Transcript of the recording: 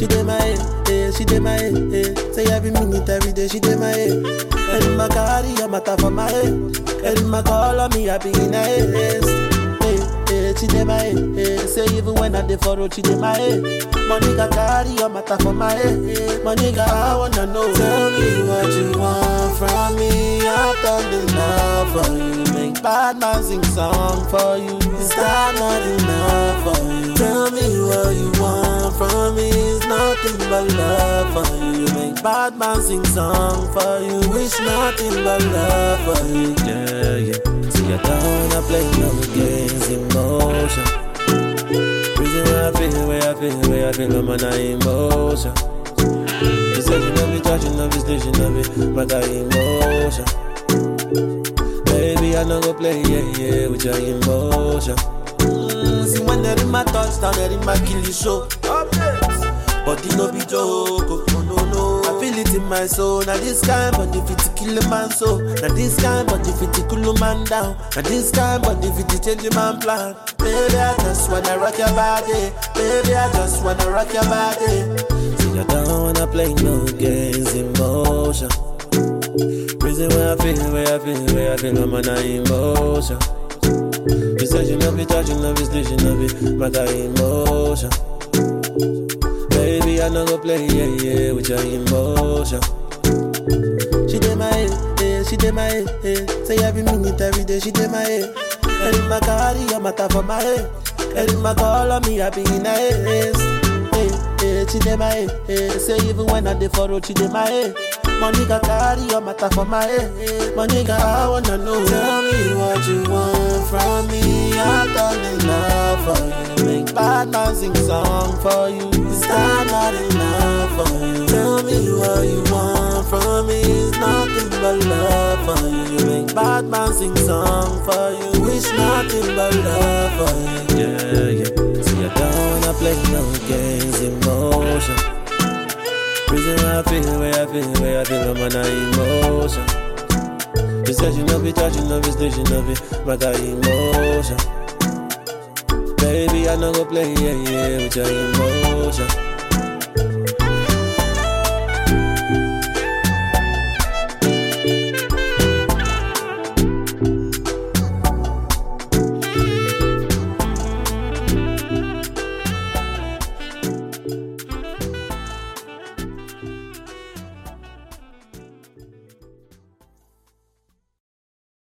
She dey my head, she dey my head. Say every minute, every day, she dey my head. And in my carry, your matter for my head. And in my call on me, I be in her head. She dey my head. Say even when I dey for road, she dey my head. Money got carry, your matter for my head. Money got, I wanna know. Tell me what you want from me. I've done enough for you. Make bad man sing song for you. Is that not enough for you? Tell me what you want from me. It's nothing but love for you. Make bad man sing song for you. Wish nothing but love for you. Yeah, yeah. See, I don't wanna play no games, emotion. Reason where I feel, I'm on emotion. You said you know me, touching of this station of it, but I emotion. Baby, I know go play, yeah, with your emotion. See, when they're in my touchdown, they're in my kill show. But it no be joke, oh no. I feel it in my soul. Now this kind, but if it's kill a man so. Now this kind, but if it's cool a man down. Now this kind, but if it's change a man plan. Baby, I just wanna rock your body. Baby, I just wanna rock your body. See, I don't wanna play no games, emotion. Reason where I feel, I'm on emotion. You said you love me, touching love is station of it, but I emotion. Baby, I know go play, yeah, with your emotion. She dey my head, she dey my head. Say every minute, every day, she dey my head. And in my carry, your matter for my head. And in my call on me, I be in her head. She dey my head. Say even when I dey for road, she dey my head. Money got carry, your matter for my head. Money got, I wanna know. Tell me what you want from me. I've done enough for you. Make bad man sing song for you. Is that not enough for you? Tell me what you want from me. It's nothing but love for you. You make bad man sing song for you. Wish nothing but love for you. Yeah, yeah. See, I don't wanna play no games, emotion. Reason where I feel, I'm on emotion. You said you know be touching of this station of it, but I emotion. Baby, I know go play, yeah, with your emotion.